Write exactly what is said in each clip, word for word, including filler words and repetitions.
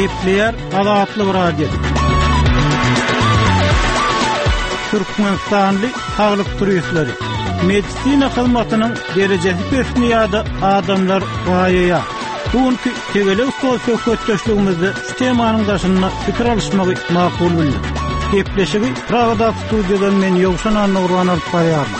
Gepleyer Azatlyk Radio. Türkmenistanly sağlyk turizmleri. Medisina hyzmatynyň derejesi pesniýady adamlar gaýaýa. Bugünkü tegele ustaly söhbetdeşligimizde şu temanyň daşyna pikir alışmagy makul bildim. Gepleşigi Pragada studiýadan men Ýowşan Nurwan alyp barýarmyn.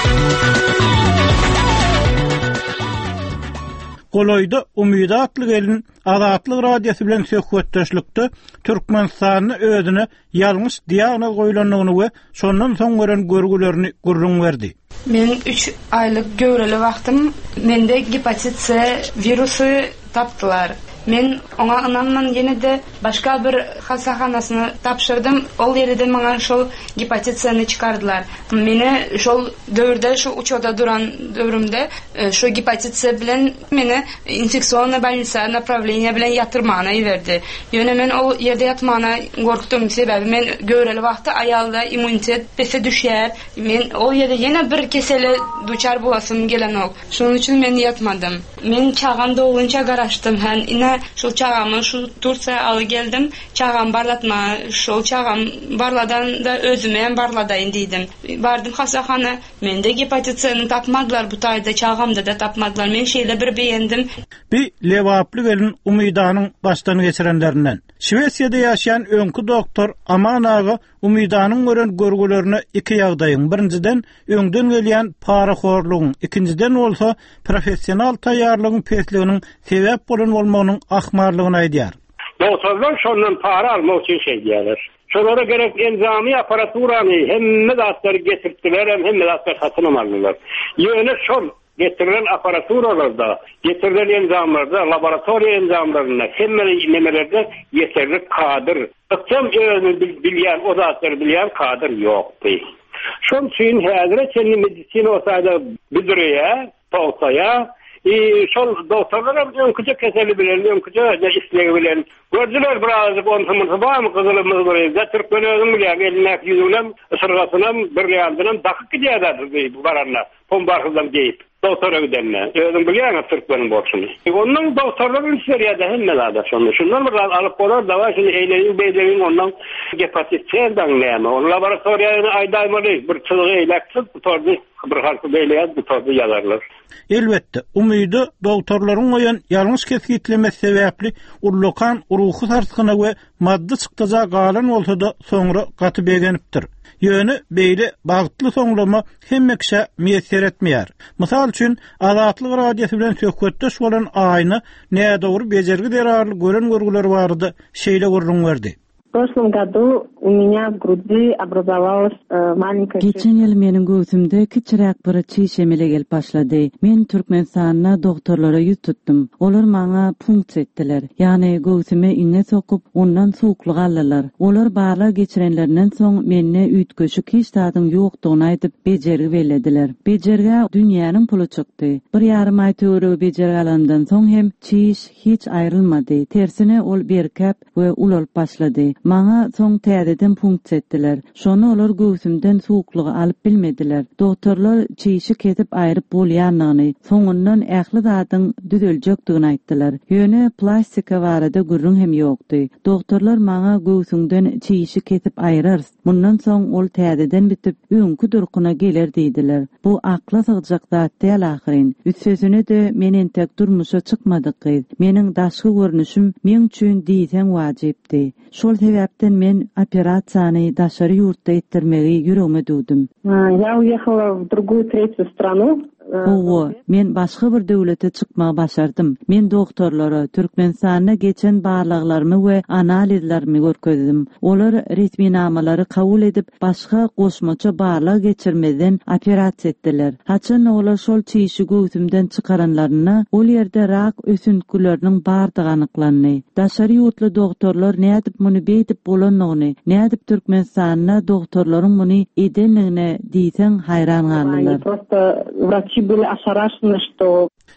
Goloyda Umyda atly gelin Azatlyk Radiosu bilen söhbetdeşlikde Türkmenistanyny özüne ýalňyş diagnoz goýulanlygyny we şondan soň gören görgülerini gurrun berdi. Men üç aylyk göwreli wagtym mende hepatit C virusy tapdylar. Men oňa ynanman ýene de başga bir hasahanasyna tapşyrdym. Ol ýerde maňa şol hepatit C-ni çykardylar. Meni şol döwürde şu uçoda duran döwrümde şu hepatit C bilen meni infeksiýony больница направление bilen ýatyrmana ýerdi. Ýöne men ol ýerde ýatmana gorkdum sebäbi men göwreli wagtda aýalda immunitet bese düşýär. Men ol ýerde ýene bir kesele duçar bolasym gelen ol. Şonuň üçin men ýatmadym. Men çağam dowlunça garaşdym. Hän ine şu çağamı şu Tursiýa aly geldim. Çağam barlatma, şu çağam barladan da özüme barladaýyn diýdim. Bardym hasahana, mende hepatit C-ni tapmadylar, bu taýda çağamda da tapmadylar. Men şeýle bir beýendim. Bir lewaply gelin Umydanyň başdan geçirenlerinden. Şwesiýada ýaşaýan öňkü doktor Aman ağa Umydanyň gören görgülerini iki ýagdaýyň. Birinciden öňden gelýän paraxorlugyň, ikinciden bolsa professional taýýarlygyň pesliginiň sebäp bolan bolmagynyň ahmarlygyny aýdýar. Doktorlar şondan para almak için şey diýerler. Şolara gerek enzami aparaturany hemme zatları getirdiler, hemme zatları satın aldylar. Ýöne şol getirilen aparaturalarda, getirilen enzamlarda, laboratoriýa enzamlarına, hemme nemelerde yeterli kadir. Öktem özünü bilýän, o zatları bilýän kadir ýokdy. Şoň üçin häzir çenli medisina otaýda bildirýär, tawsaýa, E, şol doktorlar öňküje keseli bilen, öňküje istlegi bilen gördüler biraz ontumyzy barmy gyzylymyz bir Türkmen özüm bilen elnek ýüzünem ısırgasynam bir ýandynam dakyp gidýärdi bu baranlar. Pombarhyzdan geýip doktora gidenler. Özüm bilýän Türkmeniň bolşuny. Onuň doktorlar ünsürýärdi hemmelerde şonu. Şundan bir alyp bolar dawa şunu eýleýin beýleýin ondan hepatit C-den näme? O laboratoriýany aýdaýmaly bir çylygy eýlekçip tutardy. Bir halky beýleýär bu taýda ýazarlar. Elbette, umydy doktorlaryň goýan ýalňyş kesgitleme sebäpli urlokan uruhy sarskyna we maddi çykdyja galan bolsa-da soňra gaty begenipdir. Ýöne beýle bagtly soňlama hemme kişi meýser etmeýär. Mysal üçin Azatlyk Radiosu bilen söhbetdeş bolan aýyny näde dogry bejergi derarly gören görgüler bardy, şeýle gurrun berdi. В прошлом году у меня в груди образовалась э, маленькая... Geçen yıl menin göğsümde kiçirak bir çiğşemele gelip başladı. Men Türkmenistan'a doktorlara yüz tuttum. Olar bana punkt ettiler. Yani göğsüme inne sokup ondan soğukluk aldılar. Olar bağla geçirenlerinden son menne ütköşük hiç tadım yoktuğunu aytıp becergi verlediler. Becerge dünyanın pulu çıktı. Bir yarım ay töre becergi alandan son hem çiğiş hiç ayrılmadı. Tersine ol berkep ve ulol başladı. Maňa soň täzeden punkt etdiler. Şonu olar göğsümden suwuklugy alyp bilmediler. Doktorlar çiğişi ketip aýryp bolýanlygyny, soňundan ähli zadyň düzeljekdigini aýtdylar. Ýöne plastika barada gurrun hem ýokdy. Doktorlar maňa göğsüňden çiğişi ketip aýrars. Mundan soň ol täzeden bitip öňkü durkuna geler diýdiler. Bu akla sygjak zat däl ahyrin. Ütsesine de menen tek durmuşa çykmadyk. Meniň daşky görnüşüm men üçin diýsen wajypdy. Şol sebäpden men operasiýany daşary ýurtda etdirmegi ýüregime dudum. Я уехала в другую третью страну. Owo, men başga bir döwlete çykmagy başardım. Men doktorlara Türkmenistana geçen barlaglarmy we analizlerimi görkezdim. Olar resminamалary kabul edip başga goşmaça barlag geçirmeden operasiýa etdiler. Haçan olar şol çiğişi göğsümden çykaranlaryna ol ýerde rak ösüntüleriniň bardygy anyklandy. Daşary ýurtly doktorlar nädip muny beýdip bolanlygyny, nädip Türkmenistana doktorlaryň muny edenligine diýsen hayran galdylar. Просто врачи были ошарашены, что...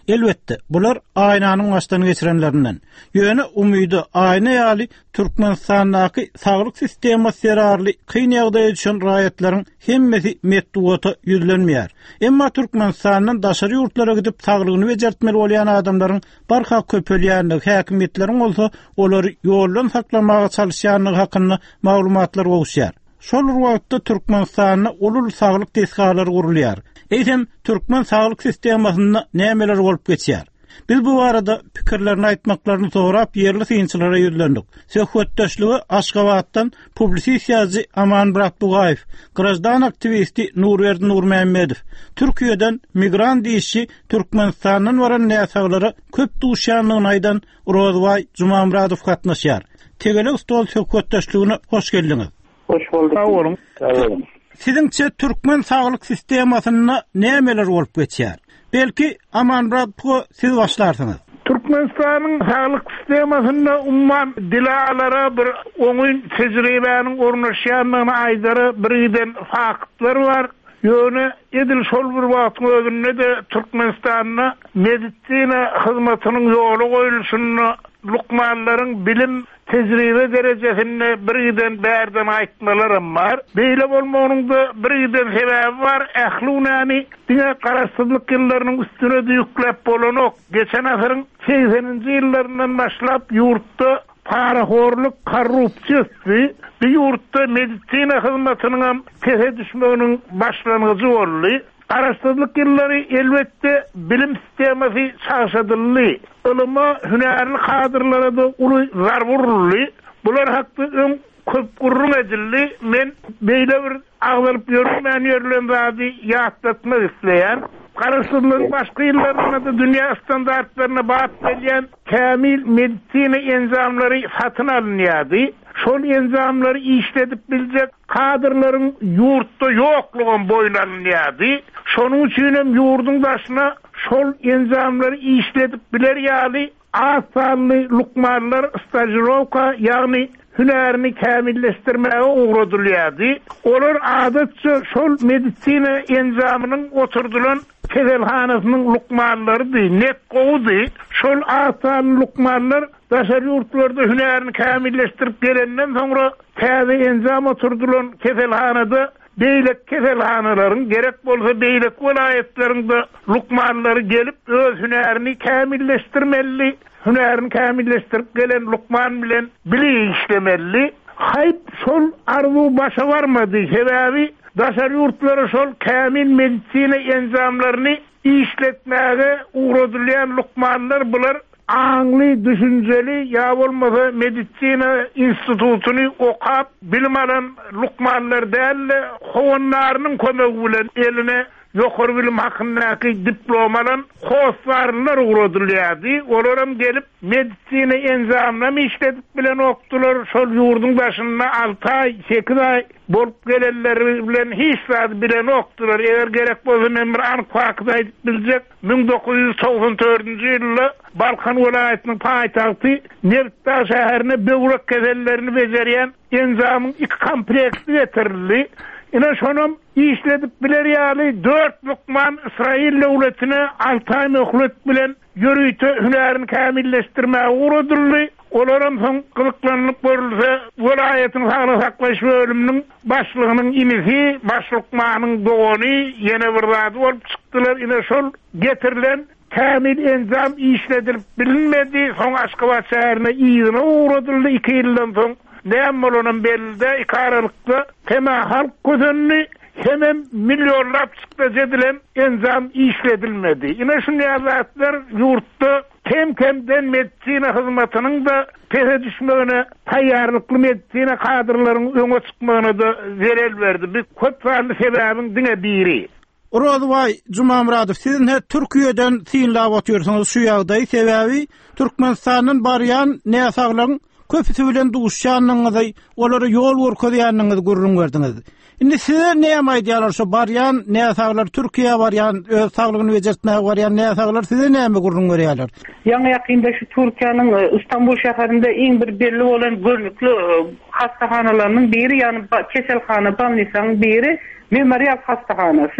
Elbette, bular aynanın baştan geçirenlerinden. Yönü umydy ayna ýaly Türkmenistandaky saglyk sistemasi yararly kyn ýagdaýa düşen raýatlaryň hemmesi metduwata ýüzlenmeýär. Emma Türkmenistanyň daşary ýurtlara gidip saglygyny bejertmeli bolýan adamlaryň barha köpelýänligi häkimetleriň bolsa olary ýoldan saklamaga çalışýanlygy hakynda maglumatlar gowşýar. Şol wagtda Türkmenistanyň ulul saglyk tesisatları gurulýar. Eýsem Türkmen saglyk sistemasyna nämeler bolup geçýär? Biz bu arada pikirlerini aýtmaklaryny sorap yerli synçylara ýüzlendik. Söhbetdeşligi Aşgabatdan publisiýaçy Amanmurat Bugaýew, grajdan aktivisti Nurberdi Nurmehmedow, Türkiýeden migrant diýişi Türkmenistanyň waran näsaglary köp duşanlygyny aýdan Rozway Jumamuradow gatnaşýar. Tegele stol söhbetdeşligine hoş geldiňiz. Hoş bulduk. Sağ olun. Sağ olun. Siziňçe Türkmen saglyk sistemasyna nämeler bolup geçýär? Belki Amanmurat bu siz başlarsınız. Türkmenistan'ın sağlık sistemasyna umman dilalara bir oňun tejribenin ornaşýanlygyna aýdary birden faktlar var. Ýöne edil şol bir wagtyň özünde de Türkmenistanyň medisina hyzmatynyň ýoly goýulşyny lukmanlaryň bilim tejribe derejesinde birden berden aýtmalarym var. Beýle bolmagynyň da birden sebäbi var. Ählunany diňe garaşsyzlyk ýyllarynyň üstüne ýüklep bolanok. Geçen asyryň sekseninji ýyllaryndan başlap ýurtda paraxorluk, korrupsiýasy, bir ýurtda medisina hyzmatynyň tehe düşmeginiň başlanyjy boldy. Garaşsyzlyk ýyllary elbetde bilim sistemasy çaşadyldy. Ilyma hünärli kadrlara da uly zar vuruldy. Bular hakda öň köp gurrun edildi. Men beýle bir agdalyp ýörmän ýerlen zady ýatlatmak isleýän. Garaşsyzlyk başga ýyllarynda da dünýä standartlaryna bat gelýän kämil medisina enzamlary satyn alınýardy. Şol enzamlary işledip biljek kadrlaryň ýurtda ýoklugyny boýlanýardy. Şonuň üçin hem ýurduň daşyna şol enzamlary işledip biler ýaly asanly lukmanlar stajirowka ýagny hünerini kämilleşdirmäge uğradylýardy. Olar adatça şol medisina enzamynyň oturdulan kezelhanasynyň lukmanlarydy, net gowdy. Şol asan lukmanlar daşary ýurtlarda hünerini kämilleşdirip gelenden soňra täze enzam oturdulan kezelhanada beýlek keselhanalaryň gerek bolsa beýlek welaýetlerinde lukmanlary gelip öz hünerini kämilleşdirmeli. Hünerini kämilleşdirip gelen lukman bilen bili işlemeli. Hayp şol arzu başa varmady. Sebäbi daşary ýurtlary şol kämil medisina enzamlaryny işletmäge uğradylýan lukmanlar bular aňly, düşünjeli ýa bolmasa medisina institutuny okap bilim alan lukmanlar däl, howanlarynyň kömegi bilen eline ýokary bilim hakyndaky diplomalan hoslarlar uğradylýardy. Olaram gelip medisina enzamlary işledip bilen okdular. Şol ýurduň başynda alty ay, sekiz ay bolup gelenleri bilen hiç zat bilen okdular. Eger gerek bolsa men bir anyk fakty aýdyp biljek. bin dokuz ýüz togson dördünji ýylda Balkan welaýatynyň paýtagty Neftdağ şäherine böwrek kesellerini bejerýän enzamyň iki komplekti getirildi. Ina şonum işledip biler ýaly dört lukman İsrail döwletine alty ay möhlet bilen ýörüýte hünerini kämilleşdirmäge uğradyldy. Olaram soň gyzyklanlyp görülse welaýatyň saglyk saklaş bölüminiň başlygynyň inisi, başlykmanyň dogany ýene bir zat bolup çykdylar. Ina şol getirilen kämil enzam işledilip bilinmedi. Soň Aşgabat şäherine ýygyna uğradyldy iki ýyldan soň. Näme bolanyn belli iki aralykda hem halk gözünni hem milyonlap çykda edilen enzam işledilmedi. Ine şu ýazatlar ýurtda kem-kemden medisina hyzmatynyň da tehe düşmegine taýýarlykly medisina kadrlarynyň öňe çykmagyna da zerel berdi. Bir köp farkly sebäbiň diňe biri. Rozway Jumamuradow, sizin he Türkiýeden synlap otyrsaňyz şu ýagdaý sebäbi Türkmenistanyň barýan näsaglaryň köpüsi bilen duşanlygyňyzy, olary ýol görkezýänligiňizi gurrun berdiňiz. Indi size näme aýdýarlar şu barýan näsaglar Türkiýe barýan öz saglygyny bejertmäge barýan näsaglar size näme gurrun berýärler? Ýa-ni ýakynda şu Türkiýanyň Istanbul şäherinde iň bir belli bolan görnükli hastahanalarynyň biri, ýani keselhana, balnisaň biri Memorial hastahanasy.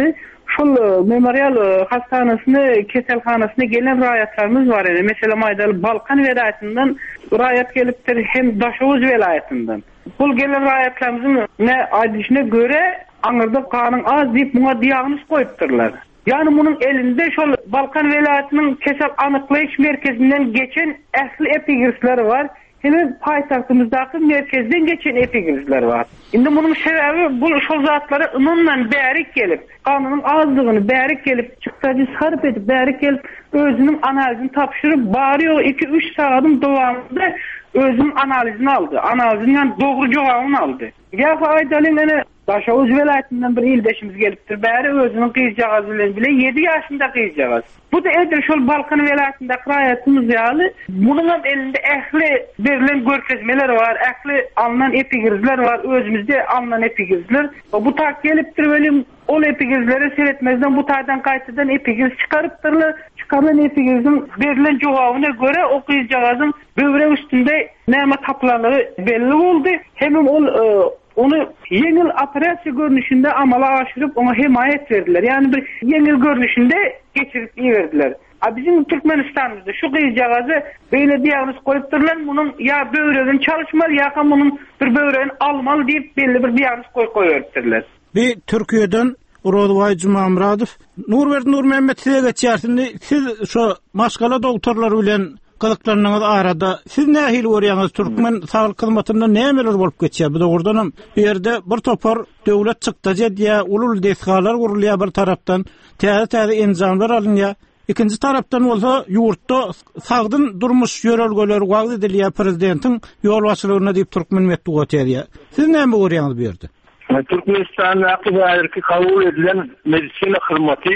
Şol memorial hastanasına, keselhanasına gelen rayatlarımız var. Yani mesela Maydalı Balkan velayetinden rayat gelipdir, hem Daşoğuz velayetinden. Bu gelen rayatlarımızın ne adişine göre Aňyrda kanun az deyip buna diagnoz koyupdyrlar. Yani bunun elinde şol Balkan velayetinin kesel anıklayış merkezinden geçen ähli epigrisler var. Hem paytahtymyzdaki merkezden geçen epigrisler var. Indi bunun sebebi bu şol zatlara ımınlan bärik gelip, kanunun azlygyny bärik gelip, çykdagy sarp edip bärik gelip özünün analizini tapşyryp barıyor iki üç saatın dowamında özünün analizini aldı. Analizinden doğru jogabyny aldı. Ya faydaly mene Daşoğuz velayetinden bir ildeşimiz gelipdir. Bäri özünün kıyıcağız bilen bile yedi yaşında kıyıcağız. Bu da edir şol Balkan velayetindeki rayatımız ýaly. Bunun elinde ähli berilen görkezmeler var, ähli alınan epigrizler var, özümüzde alınan epigrizler. Bu tak gelipdir benim ol epigrizleri seyretmezden bu taýdan gaýtadan epigriz çıkarıpdyrlar. Çıkarılan epigrizin berilen jogabyna göre o kıyıcağızın böwrek üstünde näme taplanlygy belli boldy. Hem ol onu yengil operasiya görünüşünde amala aşırıp ona himayet verdiler. Yani bir yengil görünüşünde geçirip iyi verdiler. A bizim Türkmenistan'ımızda şu kıyıcağızı böyle diagnoz koyupdurlar, bunun ya böwregin çalışmalı ya da bunun bir böwregin almalı deyip belli bir diagnoz koy koyupdurlar. Bir Türkiye'den Urodvay Cumamradov, Nurver Nur Mehmet size geçersinde siz şu maskala doktorlar bilen kılıklarınız arada siz ne hil görýäňiz Türkmen sağlık hyzmatyna nämeler bolup geçýär? Bu dogrudan bir ýerde bir topar döwlet çykdyja diýä ulul desgalar gurulýar bir tarapdan, täze-täze enzamlar alınýar. İkinci tarapdan bolsa ýurtda sagdyn durmuş ýörelgeler wagt edilýär prezidentin ýol başlygyna diýip Türkmen metduga ötýär. Siz näme görýäňiz bu ýerde? Türkmenistan akıbadaki kabul edilen medisina hizmeti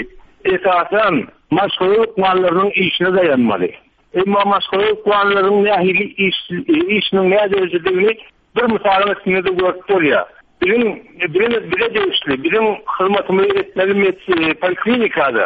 esasen maşguluk mallarının işine dayanmalı. Ama maşguluk mallarının nahili iş, işinin ne derecede bir misalın içinde de görüyor ya. Bizim birine bire değişti. Bizim hizmetimi etmeli poliklinikada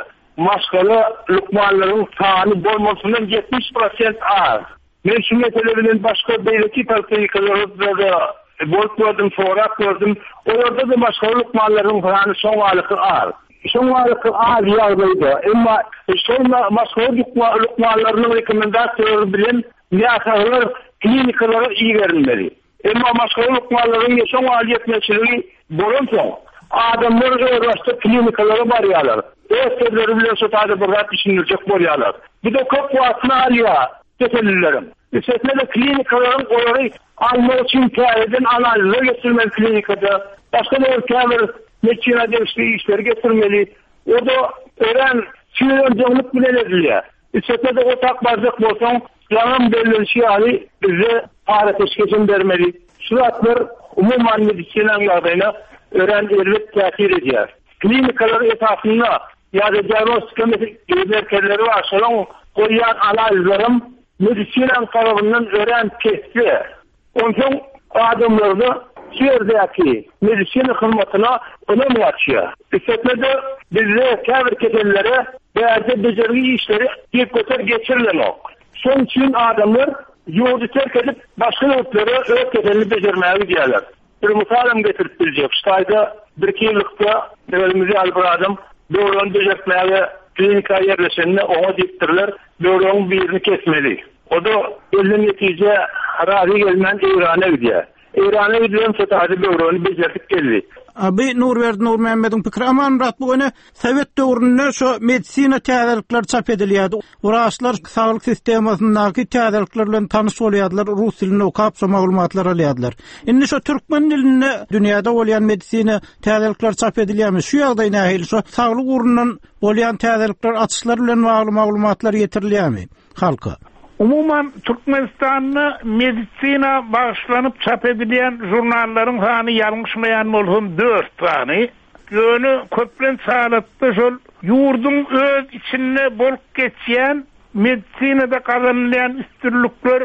maşguluk mallarının sağını bolmasından yetmiş prosent az. Ben şu meselelerin başka belki poliklinikalarda da bolup gördüm, sorak gördüm. Orada da maşguluk mallarının sağını son alıkı az. Son alıkı az yağdaydı. Ama son maşguluk mallarının rekomendasyonu bilen niyasarlar klinikalara iyi verilmeli. Ama maşguluk mallarının son aliyet meseleliği bolunsa adamlar öğreşte klinikalara baryalar. Öğretmenleri bile sotada bir rahat düşünülecek baryalar. Bir de çok vasına alıyor tesellilerim. Üstelik de klinikaların orayı alma için kâreden analizler getirmeli klinikada. Başka da kâr meçhine devşli işleri getirmeli. O da öğren sinirleneceklik bile ediliyor. Üstelik de o takmazlık bolsan yanım belirlişi hali bize ağrı teşkesin vermeli. Şuratlar umuman medisinen yardayına öğren erlik tesir ediyor. Klinikalar esasında ya da diagnostika merkezleri var. Şunun koyan analizlerim medisinen tarafından öğren testi. Onun adımlarda şehirdeki medisinen hizmetine önem açıyor. Üstelik de bize kâr kesenlere değerde becerili işleri bir köter geçirilen o. Son için adamlar yurdu terk edip başka yurtlara öz kesenini becermeye gidiyorlar. Bir musallam getirip bilecek. Ştayda bir iki yıllıkta evvelimizi alıp adam doğrudan becertmeye ve klinika yerleşenine ona diptirler. Doğrudan birini kesmeli. O da elin netice harari gelmen İran'a gidiyor. İran'a gidiyorum satahı doğrudan becertip geldi. Abi Nurver Nur Mehmet'in pikri aman rat bu öne Sovet dövründe şu medisina täzelikler çap edilýärdi. Uraşlar sağlık sistemasyndaky täzelikler bilen tanış bolýardylar, rus dilini okap so maglumatlar alýardylar. Indi şu türkmen dilinde dünýäde bolýan medisina täzelikler çap edilýärmi? Şu ýagdaý nähili şu sağlyk urundan bolýan täzelikler açyşlar bilen maglumatlar ýetirilýärmi halka? Umuman Türkmenistan'da medisina bağışlanıp çap edilen jurnalların sani yanlışmayan olsun dört tane. Yönü köplen sağlıkta şol yurdun öz içinde bolup geçen medisinada kazanılan üstünlükler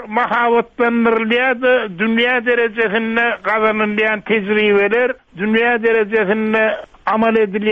mahavatlandırılıyordu. Dünya derecesinde kazanılan tecrübeler, dünya derecesinde amal edilen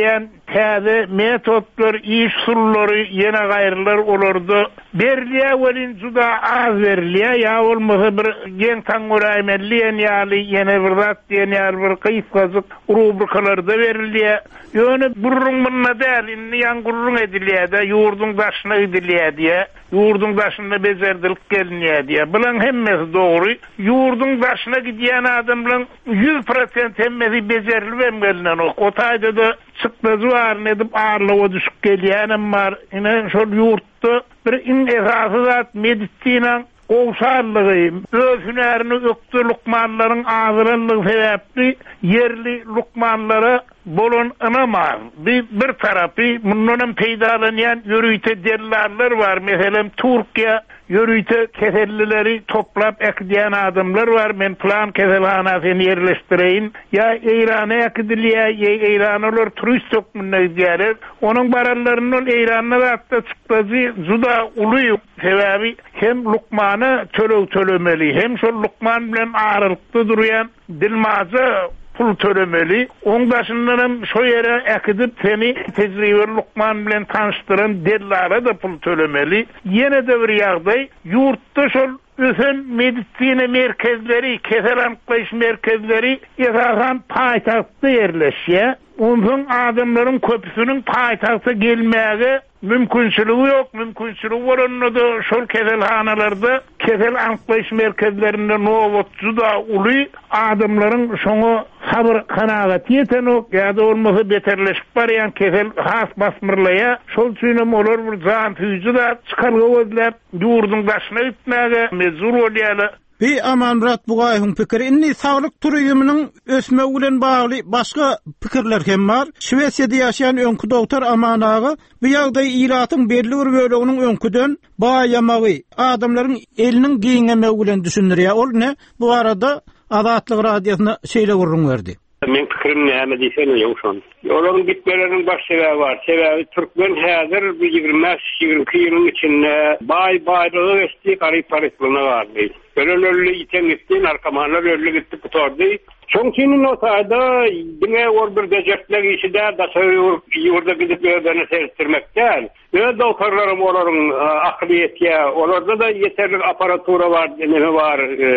täze metodlar, iş usullary ýene gaýrylar olardy. Berliýe welin juda az berliýe, ýa bolmasa bir geň taňuraýmelliýen ýaly ýene bir zat diýen ýaly bir kysgazyk rubrikalarda berilýe. Ýöne burrun munna däl, inni ýangurrun edilýär, ýurdun başyna edilýär diýe, ýurdun başynda bezerdilik gelinýär diýe. Bulan hemmesi dogry. Ýurdun başyna gidýän adamlaryň yüz prosent hemmesi bezerli emgelinen ok. O taýda da çıkmaz var edip ağırlığa düşüp gelýänem bar. Ine şol ýurtda bir in esasy zat medisina owşarlygy, öz hünerini öktü lukmanlaryň azyranlygy sebäpli yerli lukmanlara bolon anamar. Bir, bir tarapy mundan peýdalanýan ýörüýte dellallar var. Meselem Türkiýe ýörüýte kesellileri toplap ekdiýän adamlar var. Men plan keselhanasyny ýerleşdireýin. Ya Eýrana ekdilýär, ya Eýranalar turist tökmünde gidiýär. Onuň baralarynyň Eýrana hatda çykdygy juda uly sebäbi hem lukmany tölew tölemeli, hem şol lukman bilen aýrylykda durýan dilmazy pul tölemeli. Oň başyndan şo ýere ekidip seni tejribe lukman bilen tanıştyran dellara da pul tölemeli. Ýene de bir ýagdaý ýurtda şol ösen medisina merkezleri, kesel anklaş merkezleri esasan paýtagtda ýerleşýär. Ondan adamların köpüsünün paýtagta gelmäge mümkinçiligi ýok. Mümkinçiligi bolanynda şol keselhanalarda, kesel anklaş merkezlerinde nowat juda uly adamlaryň şoňa sabr kanagat ýeten ok, ýa-da bolmasa beterleşip barýan kesel has basmyrlaýa. Şol üçin olar bir jan tüýjü da çykarga gözläp ýurdun başyna gitmäge mezur bolýarlar. Bir Aman Murat Bugaýyň pikiri, inni saglyk turizminiň ösmegi bilen bagly başga pikirler hem bar. Şwesiýada ýaşaýan öňkü doktor Aman ağa bu ýagdaý ýylatyň belli bir böleginiň öňküden baýamagy, adamlaryň eliniň giňemegi bilen düşündirýär. Ol ne? Bu arada Azatlyk radiosyna şeýle gurrun berdi. Men pikirim näme diýsen ýokşan. Olaryň gitmeleriniň baş sebäbi bar. Sebäbi türkmen häzir ýygrimi beş ýygrimi ýylyň içinde baý baýlygy geçdi, garyp paritlygyna bardy. Ölölü iten gitdi, narkomanlar ölü gitti tutardy. Çoňkynyň o taýda diňe or bir dejertler işide daşaýyr, ýurda gidip öýdeni sertirmekden. Ve doktorlarym olaryň aklyýetine, olarda da ýeterli aparatura bar, neme bar,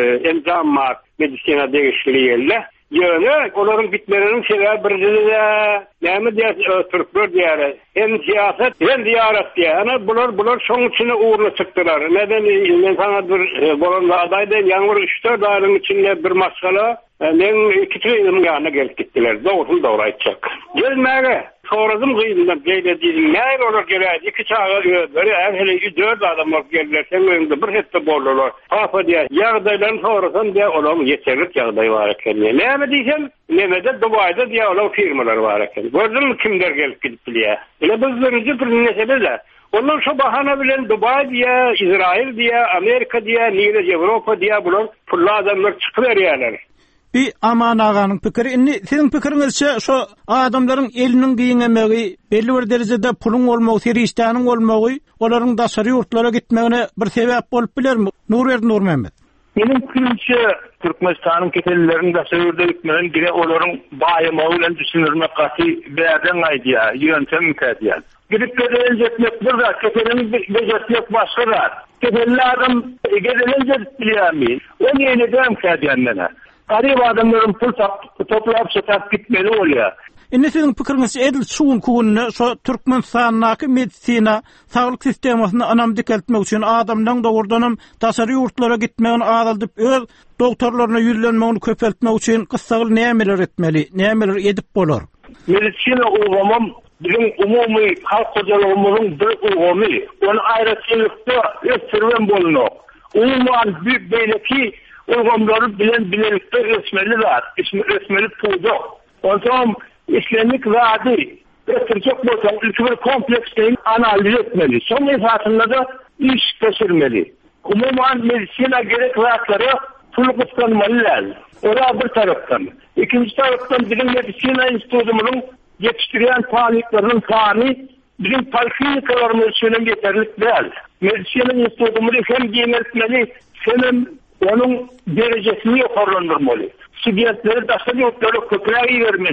enzam bar, medisina degişliýärler. Ýöne olaryň bitmeleriniň sebäbi birjide näme diýär, türkler diýär. Hem siýasat, hem ziyaret diýär. Ana bular bular şoň içine uğurlu çykdylar. Neden men sana bir bolanda adaýda ýaňyr üç dört aýlyň içinde bir maskala men iki türlü ýanyna gelip gitdiler. Dogry dogry aýtjak. Gelmäge sorazym gyýyndan beýle diýdim. Näme olar gelýär? İki çağa öýdüler. Ähli üç dört adamlar geldiler. Sen öňünde bir hepde boldular. Hapa diýär. Ýagdaýlaryny sorasam diýär, olam ýeterlik ýagdaý bar eken. Näme diýsem? Nämede Dubaýda diýär, olam firmalar bar eken. Gördünmi kimler gelip gitdiler? Ile bizlerinji bir meseleler. Ondan şu bahana bilen Dubai diye, İsrail diye, Amerika diye, Nire, Avrupa diye bulan pulla adamlar çıkıverýärler. Bir Aman aganyň pikiri, inni siziň pikiriňizçe şu adamlaryň eliniň giňemegi, belli bir derejede puluň bolmagy, serişdanyň bolmagy, olaryň daşary ýurtlara gitmegine bir sebäp bolup bilermi? Nurber Nurmehmet. Benim fikrimçe Türkmenistan'ın ketellerinin daşary ýurda gitmegine gire olaryň baýamagy bilen düşünürmek gaty bäden aýdýar, ýöntem mükädýär. Gidip gedelince bir de ketelinin becertmek başka da. Ketelli adam gedelince bilýärmi? O neyini de mükädýär. Garip adamların pul toplayıp satıp gitmeli oluyor. Indi siziň pikiriňizçe edil şuň kugunny şu Türkmenistanyň medisina saglyk sistemasyny anam dikeltmek üçin adamdan dogurdanam daşary ýurtlara gitmegini azalyp öz doktorlaryna ýüzlenmegini köpeltmek üçin kyssagyl nämeler etmeli, nämeler edip bolar? Medisina ugamam bizim umumy halk hojalygymyzyň bir ugamy, onu aýratçylykda ösürben bolunok. Umuman büyük beýleki ugamlary bilen bilelikde ösmeliler, ismi ösmeli tuýduk. Ondan İslamik vadi ötürcek bolsa ülküler komplekslerini analiz etmeli. Son esasında da iş geçirmeli. Umuman medisina gerek vaatlары tuluk ıslanmalılar. Orada bir taraftan. İkinci taraftan bizim medisina institutumunun yetiştirilen paniklerinin fani bizim poliklinikalarımız için yeterlik değil. Medisina institutumunu hem giyinertmeli hem onun derecesini yukarılandırmalı. Sübiyetleri daşlı yurtları köprüye vermeli.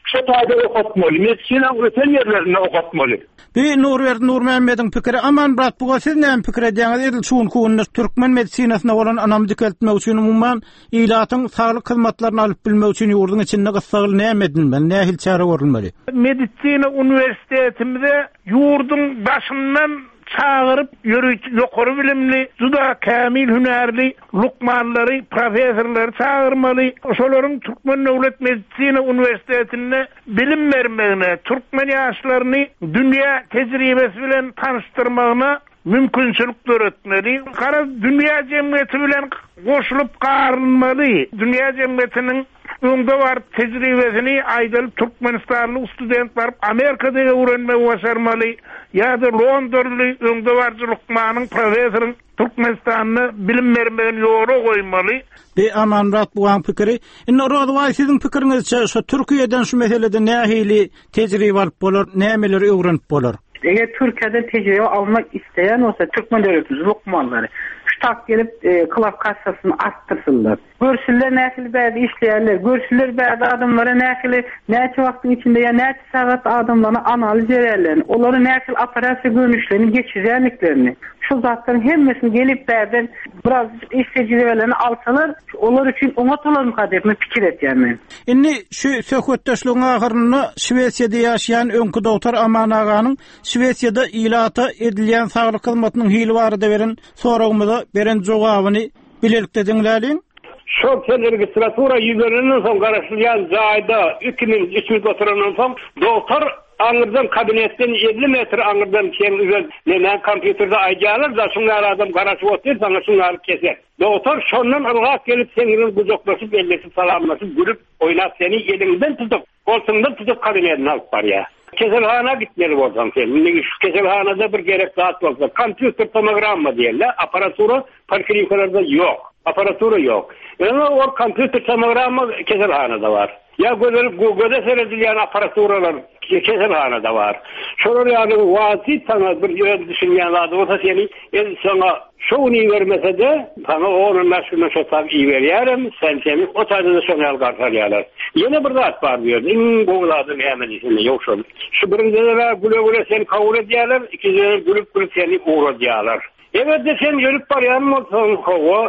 şu taýda okutmaly, medisina öten yerlerinde okutmaly. Bir Nurwer Nur Mehmedin pikiri aman brat bu siz näme pikir edýäňiz? Edil şuun kuwunny türkmen medisinasyna bolan anam dikeltmek üçin umman ilatyň saglyk hyzmatlaryny alyp bilmek üçin ýurdun içinde gysgaly näme edilmeli, nähil çara görülmeli? Medisina universitetimizde ýurdun başyndan çağırıp yürüyüp yukarı bilimli, juda kamil hünerli lukmanları, profesorları çağırmalı. Şoların Türkmen Devlet Medisina Üniversitesi'ne bilim vermegine, Türkmen yaşlarını dünya tecrübesi bilen tanıştırmagına mümkünçülük öğretmeli. Kara dünya cemiyeti bilen koşulup qarınmalı. Dünya cemiyetinin öňde var tecrübesini aýdalyp Türkmenistanly studentler Amerikada öwrenmek başarmaly. Ýa-da Londonly öňde barjylykmanyň profesoryň Türkmenistanyny bilim bermegine ýola goýmaly. Be amanrat buwan pikiri. Inne Rodway siziň pikiriňizçe şu Türkiýeden şu meselede nähili tejribe alyp bolar, nämeleri öwrenip bolar? Eğer Türkiye'de tecrübe almak isteyen olsa Türkmen devleti lukmanları ştak gelip e, kılaf kassasını arttırsınlar. Görsüller nähili bäde işleýärler, görsüller bäde adamlara nähili näçe wagtyň içinde ya näçe sagat adamlaryny analiz ederler. Olary nähili operasiýa görnüşlerini geçirýänliklerini. Şu zatların hemmesini gelip bäden biraz iş tecrübelerini alsalar, olar üçin oňa tolan kadepme pikir etýärmen. Inni şu söhbetdeşliğin ahyryny Şwesiýada ýaşaýan öňkü doktor Aman aganyň Şwesiýada ilata edilýän saglyk hyzmatynyň hili barada beren soragymyza beren jogabyny bilelikde diňläliň. Şok sen registratura ýüzlerinden soň garaşylýan jaýda iki ming üç yüz oturandan soň doktor aňyrdan kabinetden elli metr aňyrdan keň üzeri näme kompýuterde aýdýarlar da şuňlar adam garaşyp otur, saňa şuňlar keser. Doktor şondan ırgak gelip seni gujoklaşyp elleşip salamlaşyp gülüp oýnap seni elinden tutup, koltuňdan tutup kabinetine alyp barýar. Keselhana gitmeli bolsam sen. Şu keselhanada bir gerek zat bolsa, kompýuter tomogramma diýerler, aparatura poliklinikalarda ýok. Aparatura yok. Yani o kompüter tomogramma keselhanada var. Ya göze göze seredilýän aparaturalar keselhanada var. Şolar yani wasi sana bir ýöne düşünýän zady bolsa seni el sana şowny vermese de sana onun naşyny şotak iyi berýärem, sen seni o taýda şoňal gartarýarlar. Ýene bir zat bar diýer. Iň gowladyň ämeli ýok şol. Şu birinjilere güle-güle seni kabul edýärler, ikinjilere gülüp-gülüp seni uğradýarlar. Evet de sen yürüp baryan olsan kova,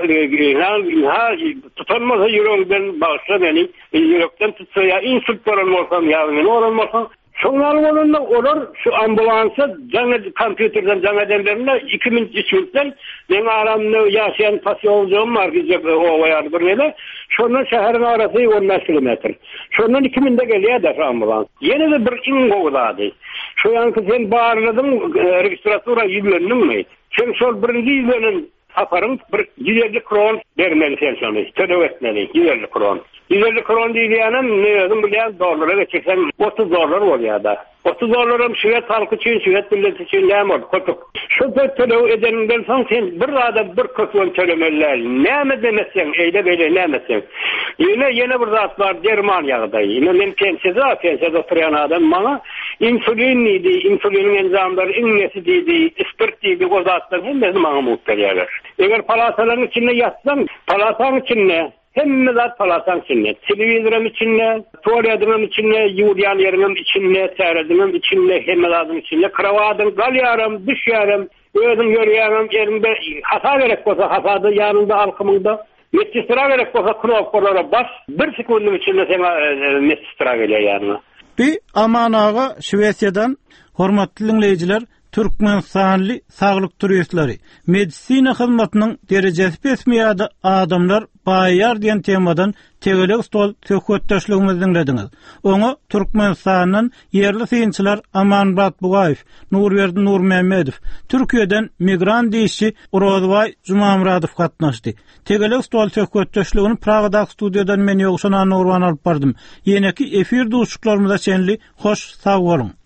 ha tutanmasa yüreğinden bağışla beni, yürekten tutsa ya insult varan olsam ya ne oran olsam, şunlar olanda olur şu ambulansa canlı kompüterden canlı demlerine iki bin üç yüzden ben aramda yaşayan pasyoncuğum var gidecek o vayarı buraya. Şunun şehrin arası on beş kilometre. Şunun iki binde geliyor da ambulans. Yeni de bir ingovladı. Şu yankı sen bağırladın registratura yüzlerinin mi? Sen şol birinci yüzlerinin aparın bir yüz elli kron vermeli sen şunu. Tödev etmeli yüz elli kron. yüz elli kron diýýänem ne özüm bilýän dollara geçirsen otuz dolar bolýar da. otuz dolarym Şwed halky üçin, Şwed milleti üçin näme kotuk. Şu tödew edenden soň sen bir rada bir köpün tölemeler. Näme demesen, eýle beýle nämesen. Ýene ýene bir zat bar Germaniýada. Ýene men pensiyada, pensiyada oturýan adam maňa insulin idi, insulinin enzamlary iňnesi diýdi, spirt diýdi, o zatlar hemmesi maňa muhtaýlar. Eger palataların içinde yatsan, palataň içinde hemme zat palataň içinde, telewizorun içinde, tuvaletinin içinde, ýurýan ýerimin içinde, tärediniň içinde, hemme zatın içinde, kravatyň galýarym, düşýärem, özüm görýärem, elimde hata gerek bolsa hasady ýanynda alkymynda, medistra gerek bolsa knopkalara bas, bir sekundun içinde sana medistra gelýär ýanyna. Bir Aman ağa Şwesiýadan hormatly dinleýijiler, Türkmenistanly saglyk turistleri, medisina hyzmatynyň derejesi pesmeýärde adamlar baýar diýen temadan tegelik stol söhbetdeşligimizi dinlediňiz. Oňa Türkmenistanyň ýerli synçylar Aman Batbugaýew, Nurwer Nur Mehmedow, Türkiýeden migran diýişi Rodway Jumamradow gatnaşdy. Tegelik stol söhbetdeşligini Pragada studiýadan men ýogşan Nurwan alyp bardym. Ýene-ki efir duşuklarymyza çenli hoş sag bolun.